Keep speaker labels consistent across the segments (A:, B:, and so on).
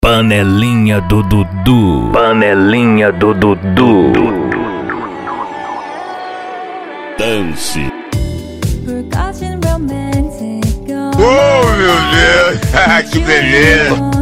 A: Panelinha do Dudu. Panelinha do Dudu. Dance.
B: Oh, meu Deus, que beleza.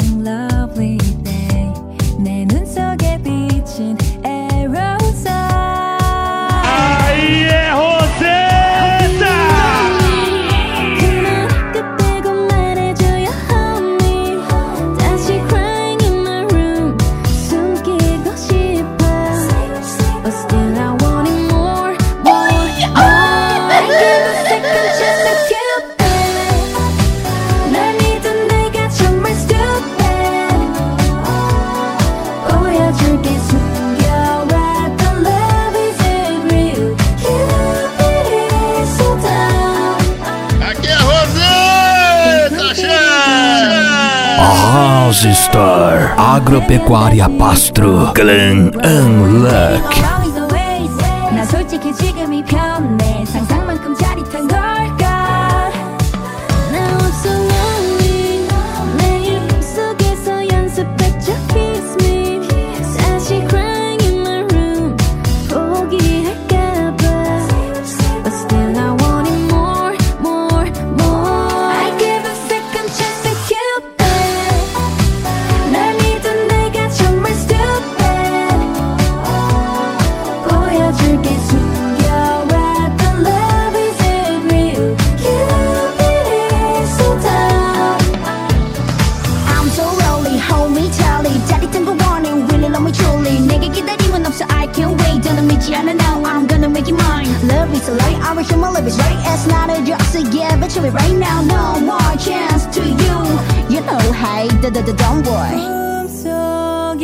A: House Star Agropecuária Pastro Glen Unlock.
C: 나 솔직히 지금이 편해 상상만큼 짜릿한 걸까 나 없어 lonely 매일 꿈속에서 연습했죠 kiss me 사실 crying in my room 포기할까봐 but still I want it more, more, more I give a second chance to Cupid 날 믿은 내가 정말 stupid 보여줄게 숨겨왔던 love is it real Cupid is so tough I'm so rolly, hold me tightly 짜릿한 거 원해, really love me truly 내게 기다림은 없어, I can't wait 너는 믿지 않아 now, I'm gonna make you mine Love is a lie, I wish my love is right It's not a joke, so yeah, but show me right now No more chance to you You know, hey, don't worry 꿈속에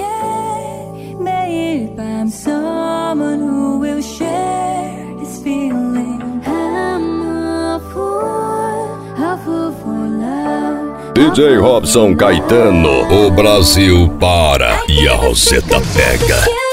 C: 매일 밤 Someone who will share this feeling I'm a fool for love
D: DJ Robson Caetano, o Brasil para e a Roseta pega.